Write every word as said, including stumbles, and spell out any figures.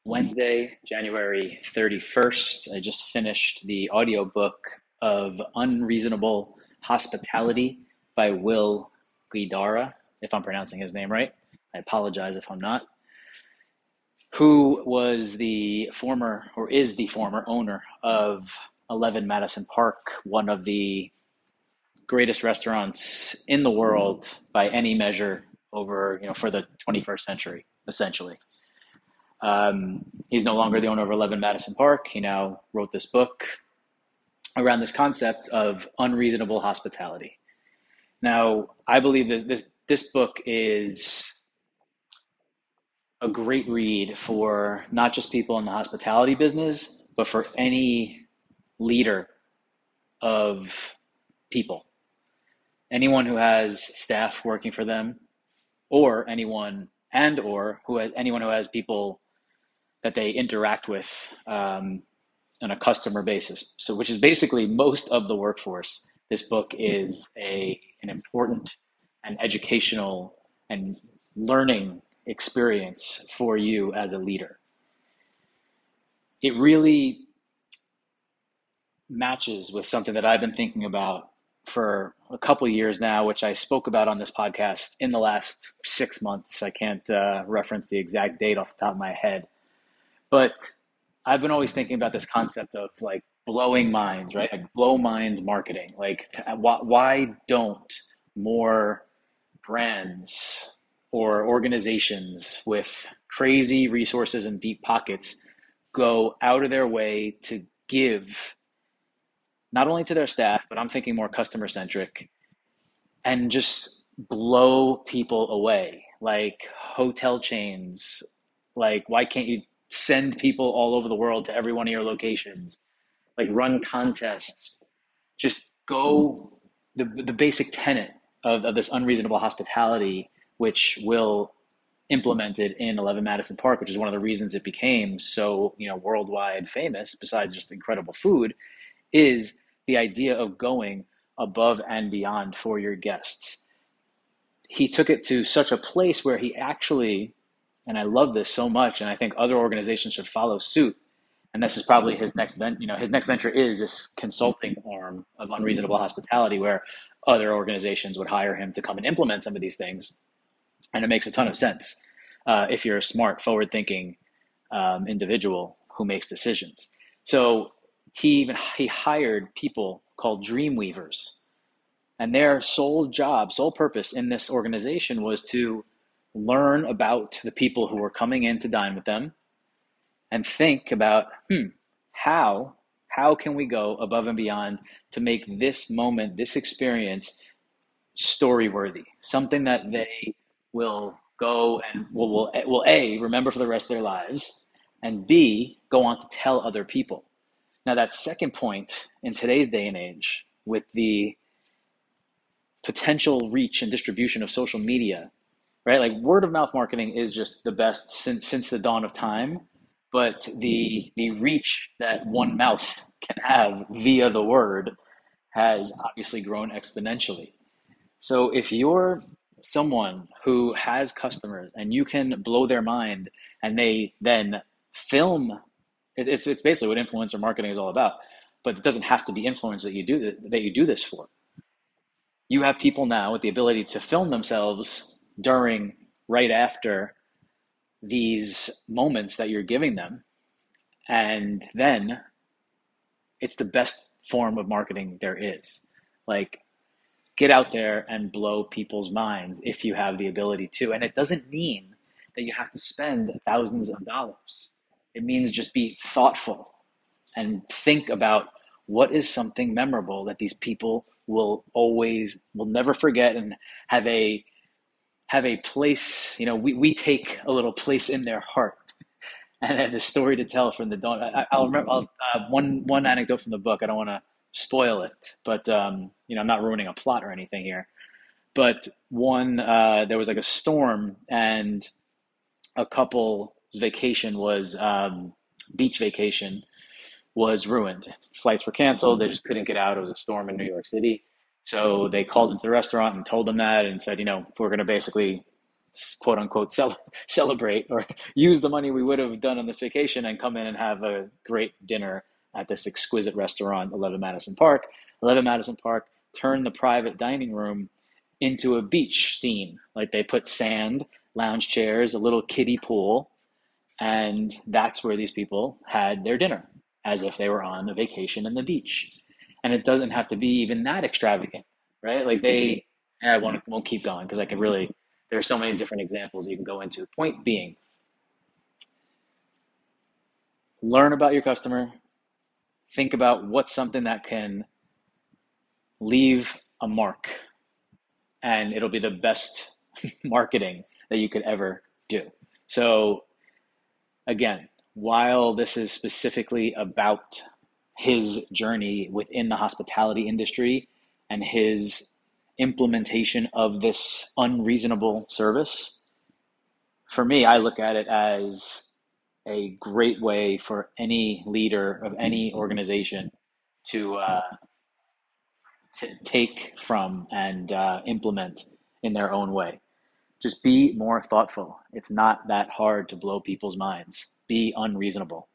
Wednesday, January thirty-first. I just finished the audiobook of Unreasonable Hospitality by Will Guidara, if I'm pronouncing his name right. I apologize if I'm not. Who was the former, or is the former owner of eleven Madison Park, one of the greatest restaurants in the world by any measure over, you know, for the twenty-first century, essentially. Um, he's no longer the owner of eleven Madison Park. He now wrote this book around this concept of unreasonable hospitality. Now, I believe that this, this book is a great read for not just people in the hospitality business, but for any leader of people, anyone who has staff working for them, or anyone and or who has anyone who has people that they interact with um, on a customer basis. So, which is basically most of the workforce. This book is a an important and educational and learning experience for you as a leader. It really matches with something that I've been thinking about for a couple of years now, which I spoke about on this podcast in the last six months. I can't uh, reference the exact date off the top of my head, but I've been always thinking about this concept of like blowing minds, right? Like blow minds marketing. Like, why, why don't more brands or organizations with crazy resources and deep pockets go out of their way to give not only to their staff, but I'm thinking more customer centric, and just blow people away, like hotel chains. Like, why can't you send people all over the world to every one of your locations? Like, run contests. Just go the the basic tenet of, of this unreasonable hospitality, which Will implemented in eleven Madison Park, which is one of the reasons it became so, you know, worldwide famous, besides just incredible food, is the idea of going above and beyond for your guests. He took it to such a place where he actually, and I love this so much, and I think other organizations should follow suit. And this is probably his next vent, you know, his next venture is this consulting arm of unreasonable hospitality, where other organizations would hire him to come and implement some of these things. And it makes a ton of sense uh, if you're a smart, forward-thinking um, individual who makes decisions. So he even he hired people called Dreamweavers, and their sole job, sole purpose in this organization was to learn about the people who were coming in to dine with them and think about, hmm, how how can we go above and beyond to make this moment, this experience, story worthy, something that they will go and will will will A, remember for the rest of their lives, and B, go on to tell other people. Now, that second point, in today's day and age, with the potential reach and distribution of social media, right? Like, word of mouth marketing is just the best since since the dawn of time. But the the reach that one mouth can have via the word has obviously grown exponentially. So if you're someone who has customers and you can blow their mind, and they then film, it, it's it's basically what influencer marketing is all about. But it doesn't have to be influence that you do that you do this for. You have people now with the ability to film themselves during, right after these moments that you're giving them, and then it's the best form of marketing there is. Like, get out there and blow people's minds if you have the ability to. And it doesn't mean that you have to spend thousands of dollars. It means just be thoughtful and think about what is something memorable that these people will always, will never forget, and have a have a place, you know, we, we take a little place in their heart, and have a story to tell from the dawn. I, I'll remember I'll, uh, one one anecdote from the book. I don't want to spoil it, but um, you know, I'm not ruining a plot or anything here. But one, uh, there was like a storm, and a couple's vacation was um, beach vacation was ruined. Flights were canceled. They just couldn't get out. It was a storm in New York City. So they called into the restaurant and told them that, and said, you know, we're going to basically quote unquote cel- celebrate or use the money we would have done on this vacation and come in and have a great dinner at this exquisite restaurant, eleven Madison Park. eleven Madison Park turned the private dining room into a beach scene. Like they put sand, lounge chairs, a little kiddie pool, and that's where these people had their dinner as if they were on a vacation in the beach. And it doesn't have to be even that extravagant, right? Like they, I won't, won't keep going because I could really, there's so many different examples you can go into. Point being, learn about your customer, think about what's something that can leave a mark, and it'll be the best marketing that you could ever do. So again, while this is specifically about his journey within the hospitality industry and his implementation of this unreasonable service, for me, I look at it as a great way for any leader of any organization to uh, to take from and uh, implement in their own way. Just be more thoughtful. It's not that hard to blow people's minds. Be unreasonable.